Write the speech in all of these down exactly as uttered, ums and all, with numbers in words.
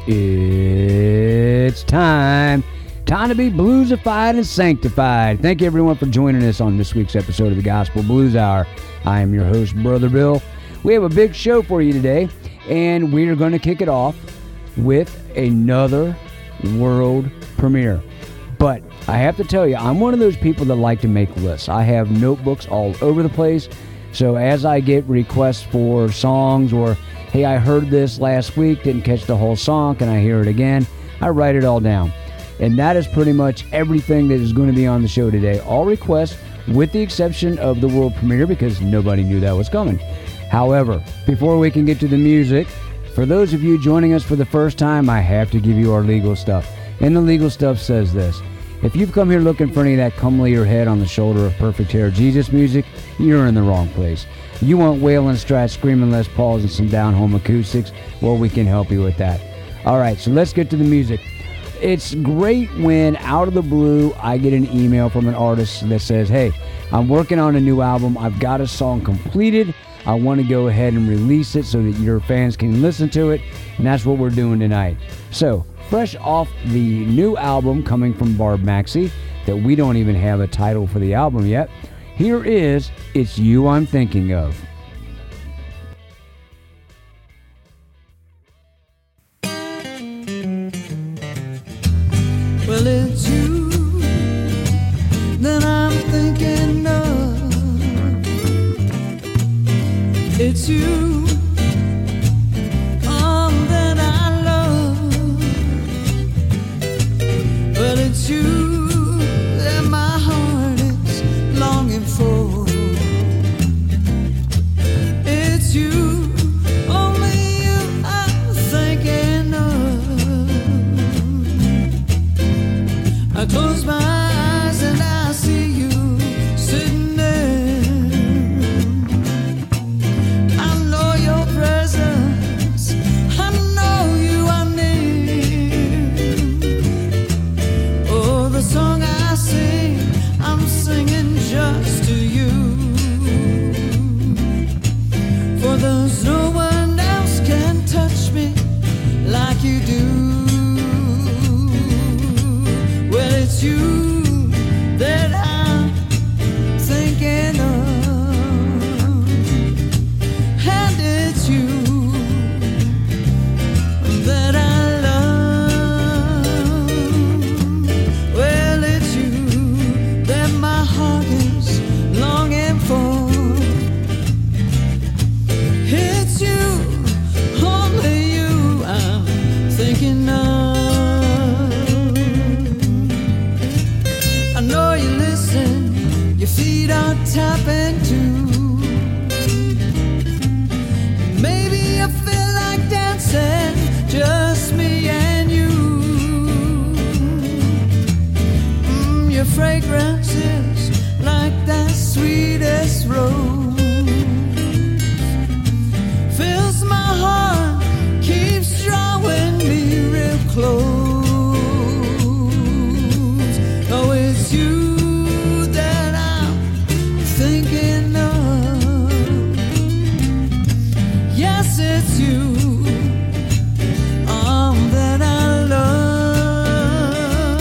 It's time. Time to be bluesified and sanctified. Thank you, everyone, for joining us on this week's episode of the Gospel Blues Hour. I am your host, Brother Bill. We have a big show for you today, and we are going to kick it off with another world premiere. But I have to tell you, I'm one of those people that like to make lists. I have notebooks all over the place. So as I get requests for songs or, hey, I heard this last week, didn't catch the whole song, can I hear it again? I write it all down. And that is pretty much everything that is going to be on the show today. All requests, with the exception of the world premiere, because nobody knew that was coming. However, before we can get to the music, for those of you joining us for the first time, I have to give you our legal stuff. And the legal stuff says this. If you've come here looking for any of that come lay your head on the shoulder of perfect hair Jesus music, you're in the wrong place. You want wailing strats, screaming Les Pauls, and some down-home acoustics? Well, we can help you with that. All right, so let's get to the music. It's great when, out of the blue, I get an email from an artist that says, hey, I'm working on a new album. I've got a song completed. I want to go ahead and release it so that your fans can listen to it, and that's what we're doing tonight. So, fresh off the new album coming from Barb Maxey, that we don't even have a title for the album yet, here is It's You I'm Thinking Of. Well, it's you that I'm thinking of. It's you, all that I love. Well, it's you that my heart is longing for. It's you, only you I'm thinking of. I close my eyes and I see you sitting there. I know your presence, I know you are near. Oh, the song I sing, I'm singing just to you. For there's no one else can touch me like you do. Well, it's you that I'm thinking of, and it's you that I love. Well, it's you that my heart is longing for. It's you, only you I'm thinking of. I know you listen, your feet are tapping too. Maybe you feel like dancing, just me and you. Mm, your fragrance is like that sweetest rose. Fills my heart, keeps drawing me real close. Oh, it's you that I'm thinking of. Yes, it's you, um, that I love.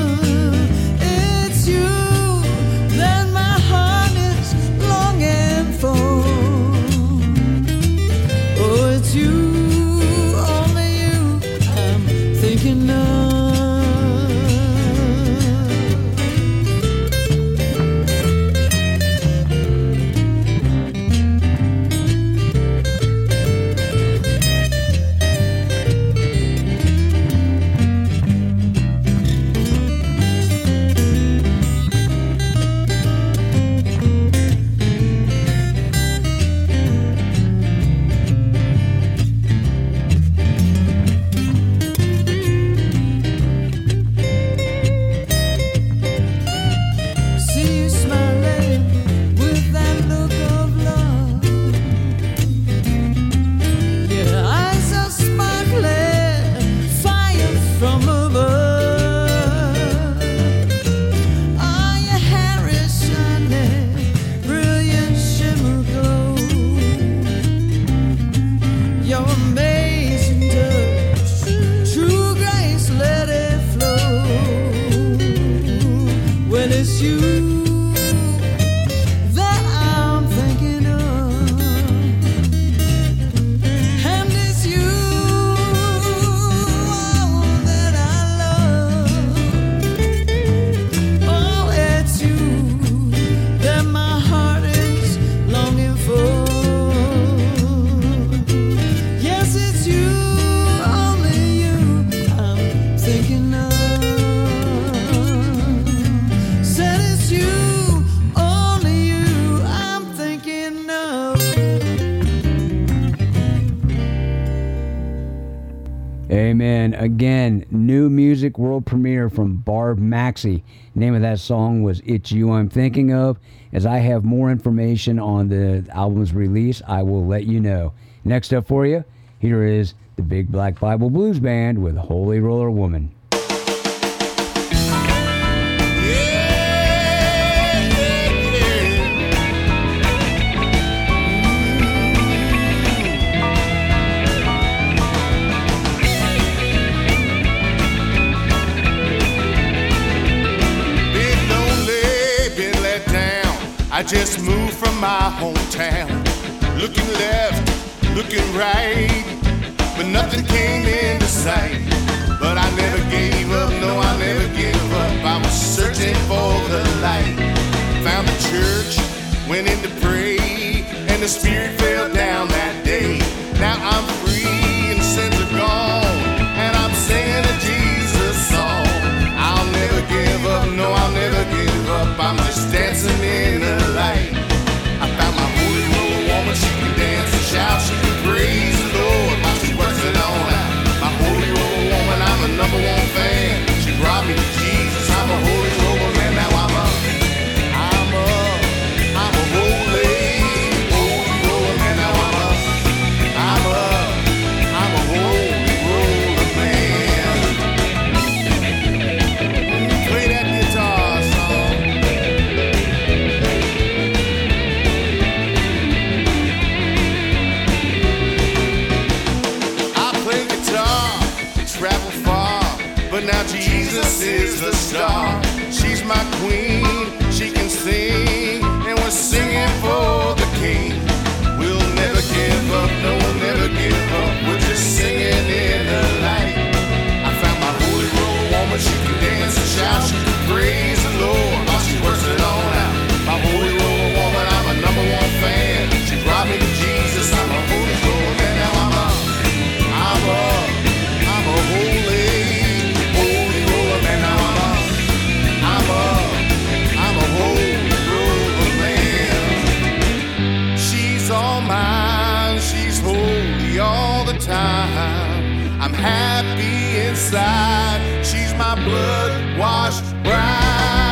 It's you that my heart is longing for. Oh, it's you, only you I'm thinking of. Amen. Again, new music world premiere from Barb Maxey. Name of that song was It's You I'm Thinking Of. As I have more information on the album's release, I will let you know. Next up for you, here is the Big Black Bible Blues Band with Holy Roller Woman. I just moved from my hometown, looking left, looking right, but nothing came into sight. But I never gave up, no, I never gave up. I was searching for the light. Found the church, went in to pray, and the Spirit fell down that day. Now I'm free and sins are gone, and I'm singing a Jesus song. I'll never give up, no, I'll never give up. I'm just dancing in the light. I found my holy roller woman. She can dance and shout, she can praise the Lord while she works it on out. My holy roller woman, I'm a number one fan. She brought me to Jesus. I'm a holy roller man. Now I'm a, I'm a, I'm a holy, holy roller man. Now I'm a, I'm a, I'm a holy roller man. Play that guitar song. Travel far, but now Jesus is the star. She's my queen, she can sing, and we're singing for the King. We'll never give up, no, we'll never give up. We're just singing in the light. I found my holy roller woman. She can dance and shout, she can praise the Lord while she works it on out. My holy roller woman, I'm a number one fan. She brought me to Jesus. I'm a holy roller man. Now I'm a, I'm a I'm a holy, holy roller man. Now I'm a, I'm a, I'm a holy roller man. She's all mine, she's holy all the time. I'm happy inside, she's my blood-washed bride.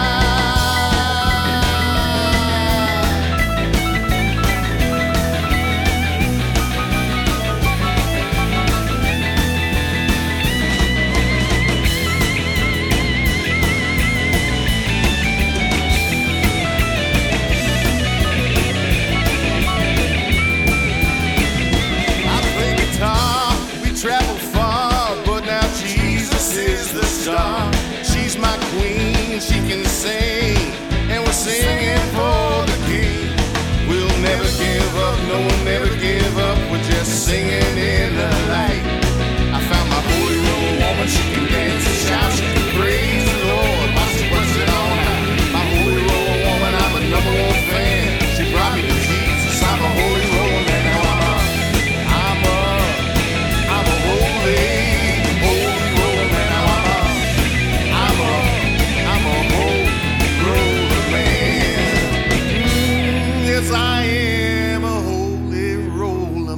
Travel far, but now Jesus is the star. She's my queen, she can sing, and we're singing for the King. We'll never give up, no, we'll never give up. We're just singing in the light. I found my holy roller woman. She can dance and shout, she can praise the Lord while she works it on out. My holy roller woman, I'm a number one fan. She brought me to Jesus. I'm a holy roller man. Now I'm a, I'm a I'm a holy, holy roller man. Now I'm a, I'm a, I'm a holy roller man. Mm, yes, I am a holy roller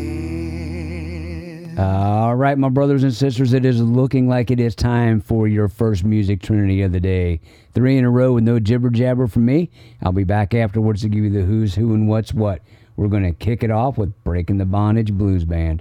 man. All right, my brothers and sisters, it is looking like it is time for your first music trinity of the day. Three in a row with no jibber jabber from me. I'll be back afterwards to give you the who's who and what's what. We're going to kick it off with Breaking the Bondage Blues Band.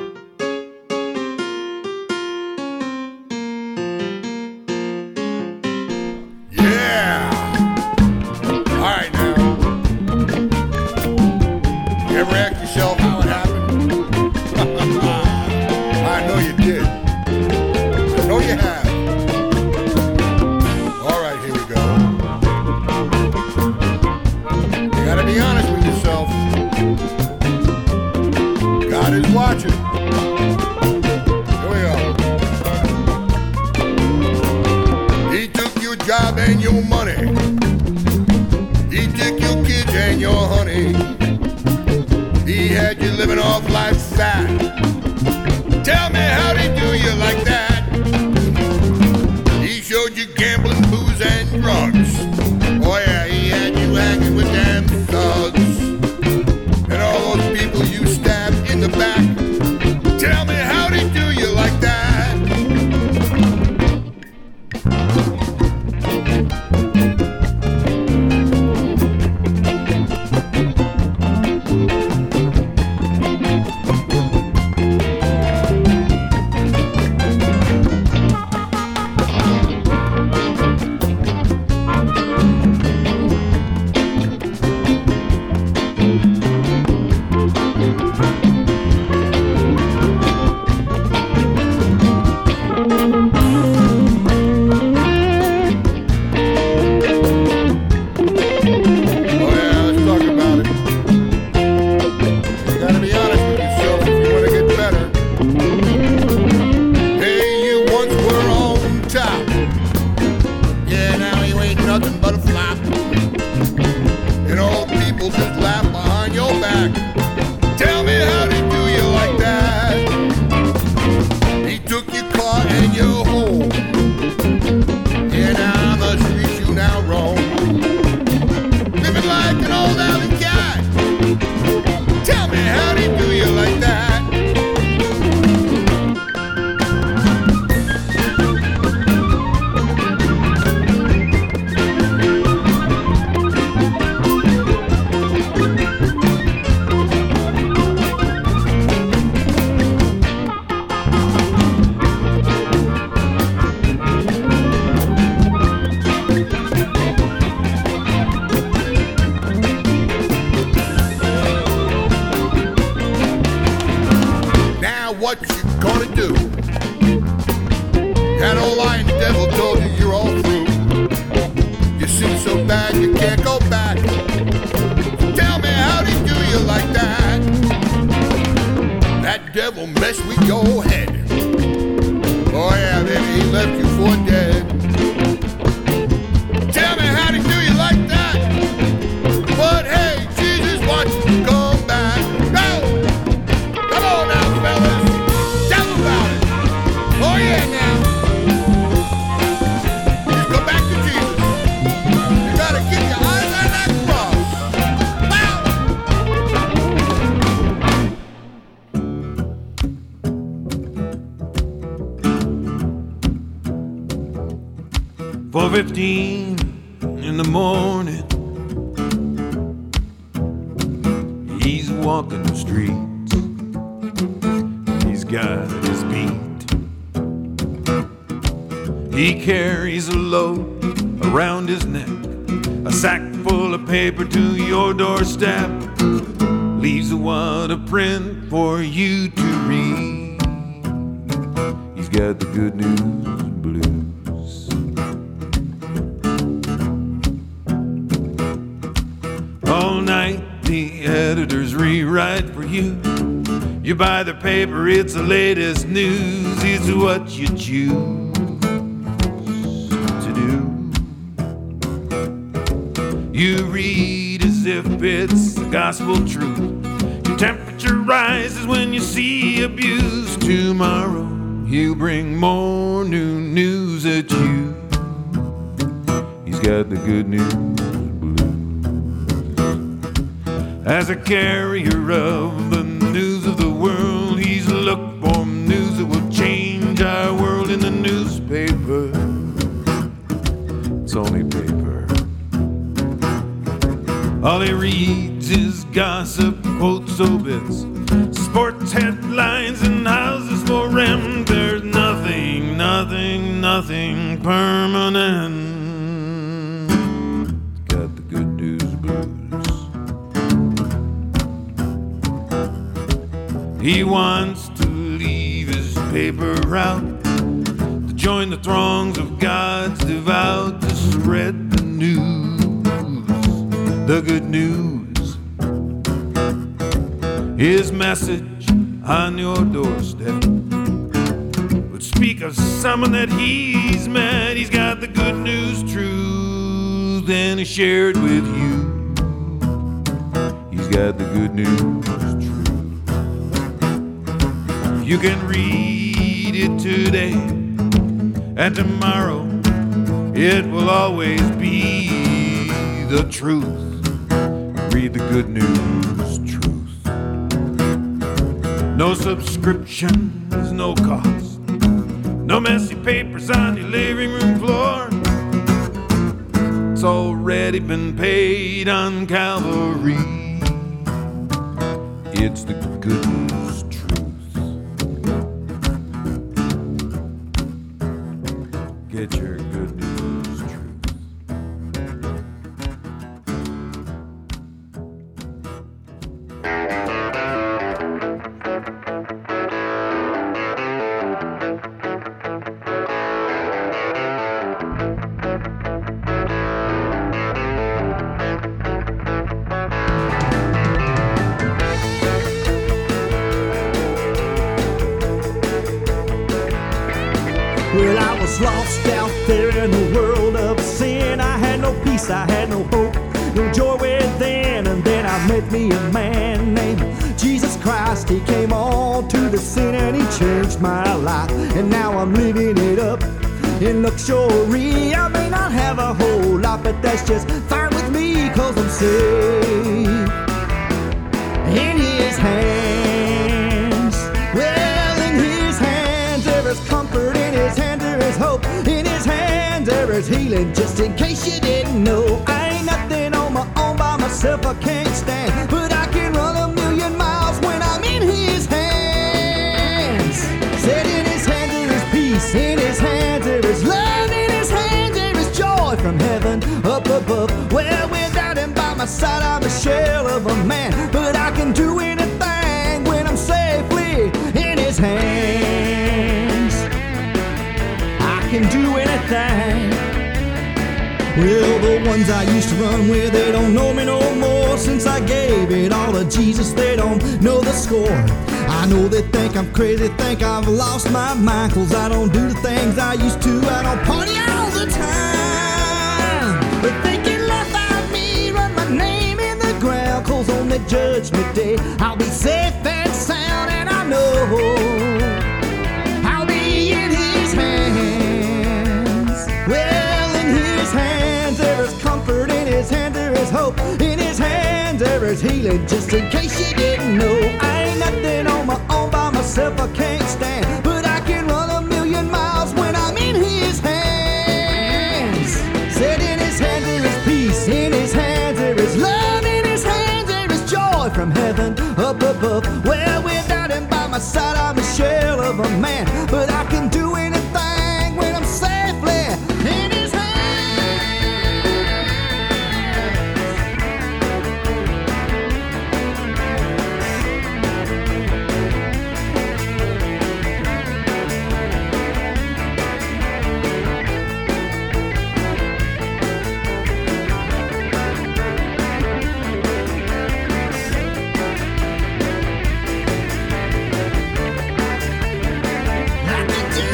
And your money, he took your kids and your honey. He had you living off life fat. Tell me, how'd he do you like that? He showed you gambling, booze, and drugs. Oh yeah, he had you hanging with damn thugs and all those people you stabbed in the back. Tell me, how'd he do you like that? devil mess with your head. Oh yeah, baby, he left you for dead. Tell me, how did he do you like that? But hey, Jesus wants you to come back. Go! Come on now, fellas. Tell them about it. Oh yeah, now. Just go back to Jesus. You gotta keep your eyes on that cross. Wow! four fifteen in the morning, he's walking the streets, he's got his beat. He carries a load around his neck, a sack full of paper to your doorstep, leaves a wad of print for you to read. He's got the good news blues. All night the editors rewrite for you. You buy the paper, it's the latest news. It's what you choose to do. You read as if it's the gospel truth. Your temperature rises when you see abuse. Tomorrow he'll bring more new news at you. He's got the good news. As a carrier of the news of the world, he's looked for news that will change our world in the newspaper. It's only paper. All he reads is gossip, quotes, obits, sports headlines, and houses for rent. There's nothing, nothing, nothing permanent. Got the good news blues. He wants to leave his paper out, to join the throngs of God's devout, to spread the news, the good news. His message on your doorstep would speak of someone that he's met. He's got the good news truth, and he shared with you. He's got the good news truth. You can read it today, and tomorrow it will always be the truth. Read the good news truth. No subscriptions, no cost, no messy papers on your living room floor. It's already been paid on Calvary. It's the good news. Get your good news truth. Well, I was lost out there in the world of sin. I had no peace, I had no hope, no joy within. And then I met me a man named Jesus Christ. He came on to the scene and he changed my life. And now I'm living it up in luxury. I may not have a whole lot, but that's just fine with me, 'cause I'm safe in his hands. Well, in his hands there is comfort, in his hands there is hope, in his hands there is healing, just in case you didn't know. I ain't nothing on my own, by myself I can't stand, but I can run a million miles when I'm in his hands. Said in his hands there is peace, in his hands there is love, in his hands there is joy from heaven up above. Well, without him by my side I'm a shell of a man, but I can do anything when I'm safely in his hands. I can do anything. Well, the ones I used to run with, they don't know me no more, since I gave it all call of Jesus, they don't know the score. I know they think I'm crazy, think I've lost my mind, 'cause I don't do the things I used to. I don't party all the time. But they can laugh at me, run my name in the ground, 'cause on the judgment day I'll be safe and sound, and I know I'll be in his hands. Well, in his hands there is comfort, in his hands there is hope, in his hands there is healing, just in case you didn't know. I ain't nothing on my own, by myself I can't stand, but I can run a million miles when I'm in his hands. Said in his hands there is peace, in his hands there is love, in his hands there is joy from heaven up above. Well, without him by my side I'm a shell of a man, but I can do anything when I'm safely in his hands. I can do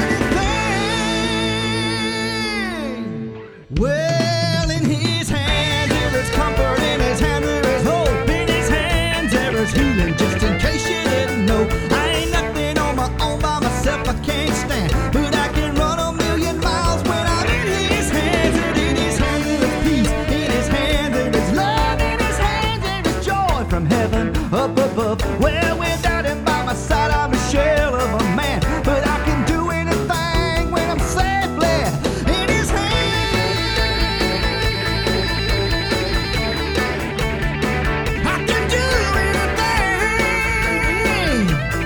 anything. Well, in his hands there is comfort, in his hands there is hope, in his hands there is healing, just in case you didn't know. I ain't nothing on my own, by myself I can't stand, but I can run a million miles when I'm in his hands. And in his hands there is peace, in his hands there is love, in his hands there is joy from heaven up above. Well, without him by my side I'm a shell of a man, but I can do anything when I'm safely in his hands. I can do anything.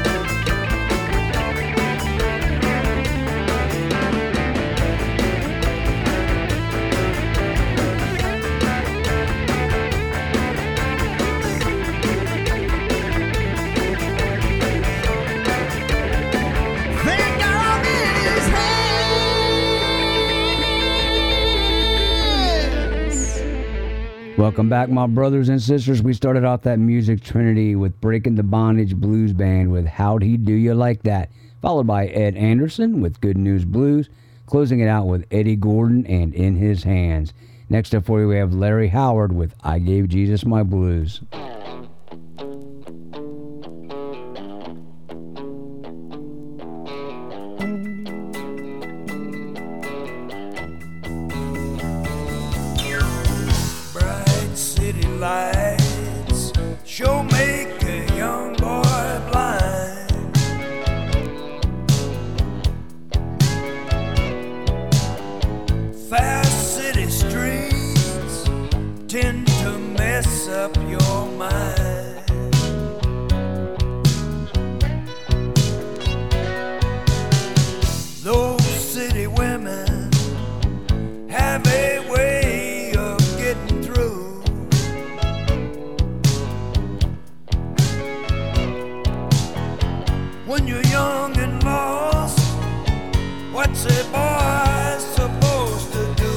Think I'm in his hands. Welcome back, my brothers and sisters. We started off that music trinity with Breaking the Bondage Blues Band with How'd He Do You Like That, followed by Ed Anderson with Good News Blues, closing it out with Eddie Gordon and In His Hands. Next up for you, we have Larry Howard with I Gave Jesus My Blues. Bright city lights sure make a young boy blind. Fast city streets tend to mess up your mind. Those city women have a way of getting through. When you're young and lost, what's a boy supposed to do?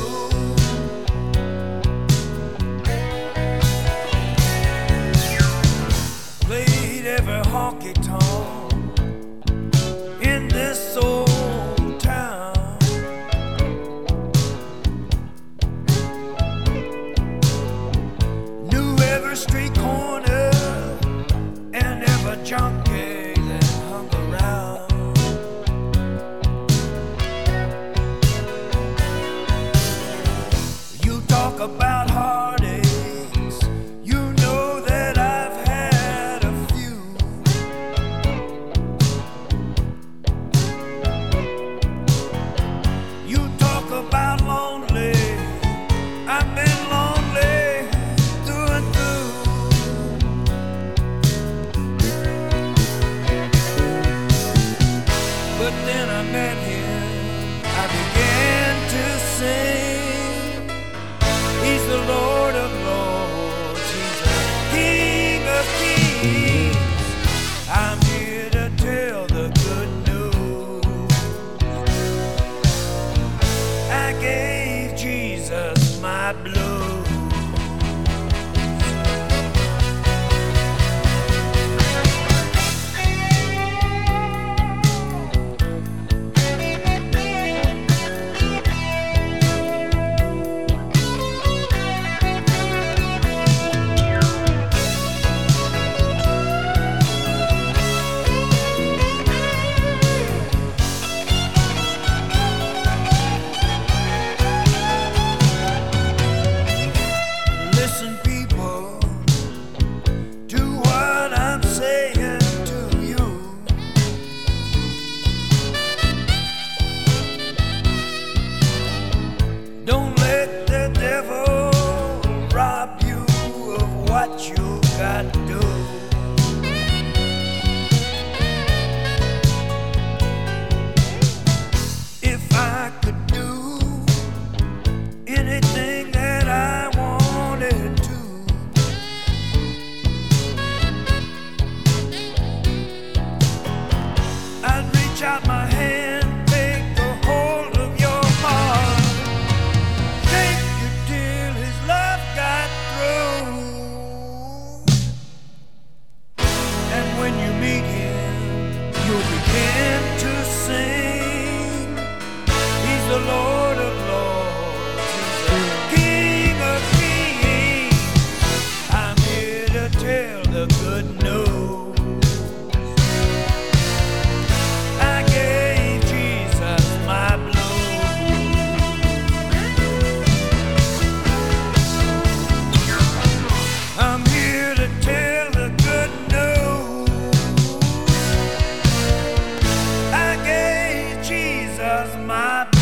Played every honky tonk in this old town. Knew every street corner and every junkie that hung around. You talk about heartaches, you know that I've had a few. You talk about lonely, I've been lonely through and through. got to do. If I could do anything that I wanted to, I'd reach out my hand, take a hold of your heart, shake you till his love got through. And when you meet him, you'll begin to sing. He's the Lord of Lords, he's the King of Kings. I'm here to tell the good news. I gave Jesus my blues. I'm here to tell the good news. I gave Jesus my blues.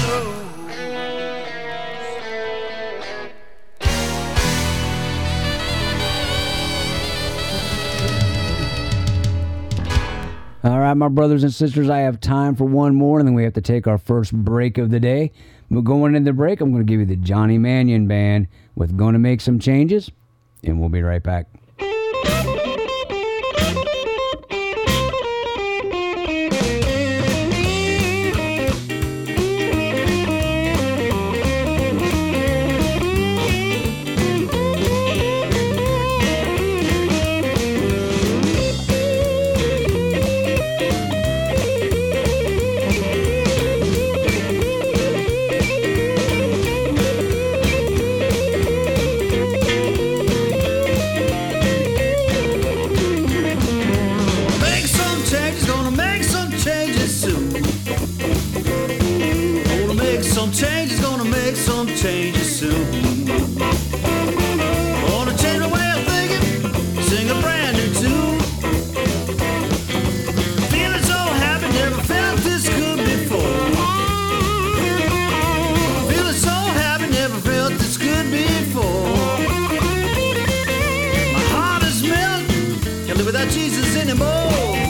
All right, my brothers and sisters, I have time for one more, and then we have to take our first break of the day. We're going into the break. I'm going to give you the Johnny Mannion Band with Gonna Make Some Changes, and we'll be right back. Make some changes, gonna make some changes soon. Gonna make some changes, gonna make some changes soon. Gonna change my way of thinking, sing a brand new tune. Feeling so happy, never felt this good before. Feeling so happy, never felt this good before. My heart is melting, can't live without Jesus anymore.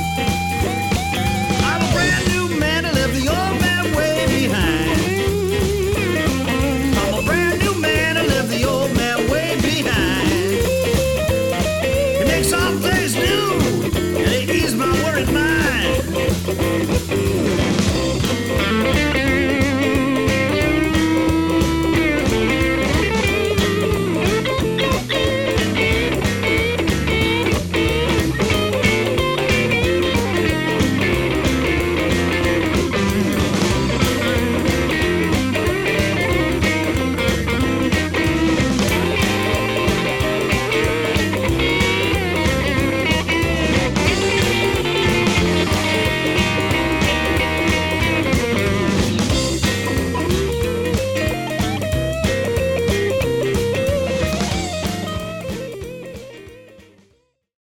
I'm a brand new man, I left the old man way behind. I'm a brand new man, I left the old man way behind. He makes all things